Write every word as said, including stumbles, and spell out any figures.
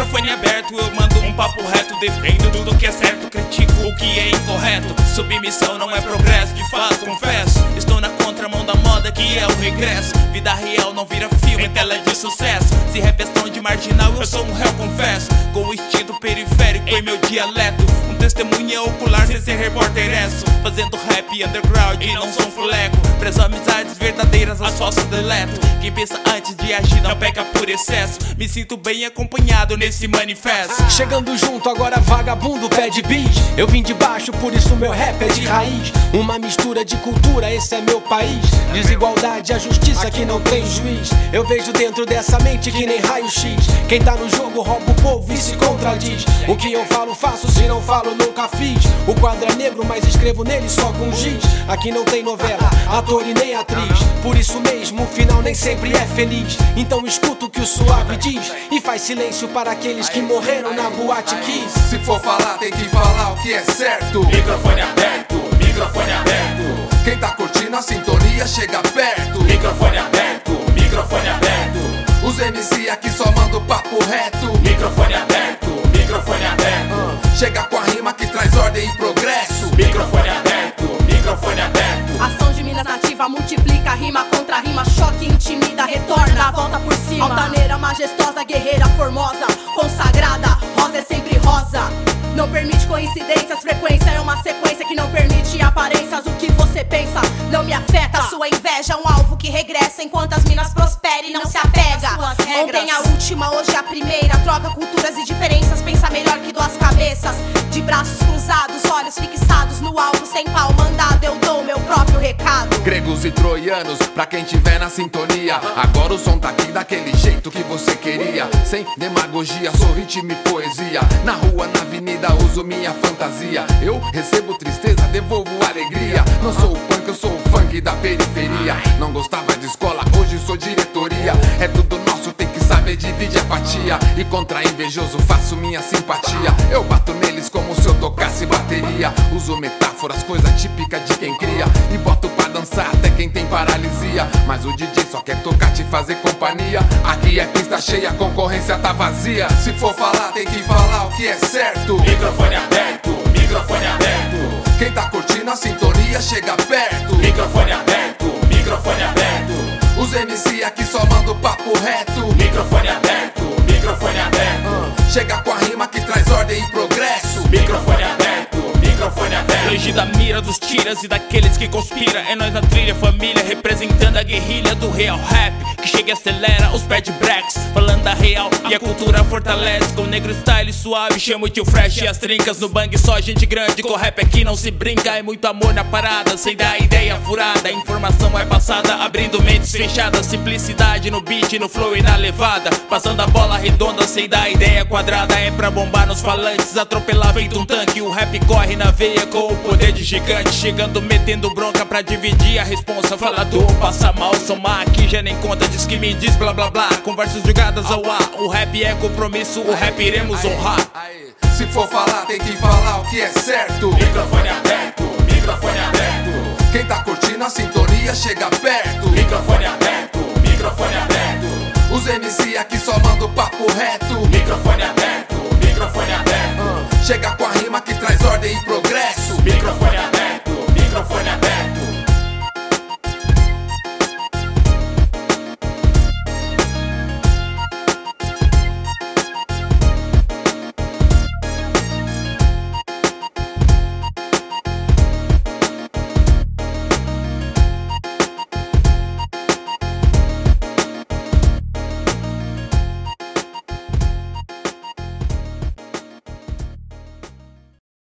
Microfone aberto, eu mando um papo reto, defendo tudo que é certo, critico o que é incorreto. Submissão não é progresso, de fato confesso. Estou na contramão da moda que é o regresso. Vida real não vira filme, é tela de sucesso. Se rap é som de marginal, eu sou um réu, confesso. Com o instinto periférico em meu dialeto, um testemunha ocular sem ser repórter esso. Fazendo rap underground e não sou um fuleco. Prezo amizades verdadeiras, as falsas deleto. Quem pensa antes de agir não peca por excesso. Me sinto bem acompanhado nesse manifesto. Chegando junto, agora vagabundo pede bis. Eu vim de baixo, por isso meu rap é de raiz. Uma mistura de cultura, esse é meu país. Desigualdade, a justiça que não tem juiz. Eu vejo dentro dessa mente que nem raio-x. Quem tá no jogo rouba o povo e se contradiz. O que eu falo faço, se não falo nunca fiz. O quadro é negro, mas escrevo nele só com giz. Aqui não tem novela, ator e nem atriz. Por isso mesmo o final nem sempre é feliz. Então escuta o que o suave diz e faz silêncio para aqueles que morreram na boate Kiss. Se for falar tem que falar o que é certo. Microfone aberto, microfone aberto. Quem tá curtindo a sintonia chega perto. Microfone aberto, microfone aberto. Os M C aqui só mandam papo reto. Microfone aberto, microfone aberto. uh, Chega com a rima que traz ordem e progresso. Microfone aberto, microfone aberto. Ação de Minas nativa multiplica rima contra rima, choque, intimida, retorna, a volta por cima. Altaneira, majestosa, guerreira, formosa, consagrada, rosa é sempre rosa. Não permite coincidências, frequência é uma sequência que não permite aparências. O que você pensa não me afeta. Sua inveja é um alvo que regressa enquanto as minas prosperem e não se apega. Ontem a última, hoje a primeira. Troca culturas e diferenças, pensa melhor que duas cabeças. De braços cruzados, olhos fixados no alvo, sem pau mandado, eu dou meu próprio recado. Gregos e troianos, pra quem tiver na sintonia. Agora o som tá aqui daquele jeito que você queria. Sem demagogia, sou ritmo e poesia. Na rua, na avenida, uso minha fantasia. Eu recebo tristeza, devolvo alegria. Não sou o punk, eu sou o funk da periferia. Não gostava de escola, hoje sou diretoria. É tudo nosso, tem que saber dividir a fatia. E contra invejoso faço minha simpatia. Eu bato neles como se eu tocasse bateria. Uso metáforas, coisa típica de quem cria. E boto pra dançar até quem tem paralisia. Mas o D J só quer tocar, te fazer companhia. Aqui é pista cheia, a concorrência tá vazia. Se for falar tem que falar o que é certo. Microfone aberto, microfone aberto. Quem tá curtindo a sintonia chega perto. Microfone aberto, microfone aberto. Os M C aqui só mandam papo reto. Microfone aberto, microfone aberto. uh, Chega com a rima que traz ordem e progresso. Microfone aberto, microfone aberto. Longe da mira dos tiras e daqueles que conspira. É nós na trilha, família, representando a guerrilha do real rap, que chega e acelera os pad breaks, falando da real e a cultura fortalece. Com negro style suave, chamo o tio Fresh e as trincas. No bang só gente grande, com rap aqui não se brinca. É muito amor na parada, sem dar ideia furada. A informação é passada, abrindo mentes fechadas. Simplicidade no beat, no flow e na levada. Passando a bola redonda, sem dar ideia quadrada. É pra bombar nos falantes, atropelar feito um tanque. O rap corre na veia com o poder de gigante. Chegando, metendo bronca pra dividir a responsa. Falador, passa mal, somar aqui já nem conta. Diz que me diz blá blá blá, conversas jogadas ao ar. O rap é compromisso, o rap iremos honrar. Se for falar tem que falar o que é certo. Microfone aberto, microfone aberto. Quem tá curtindo a sintonia chega perto. Microfone aberto, microfone aberto. Os M C aqui só mandam papo reto. Microfone aberto, microfone aberto. uh, Chega com a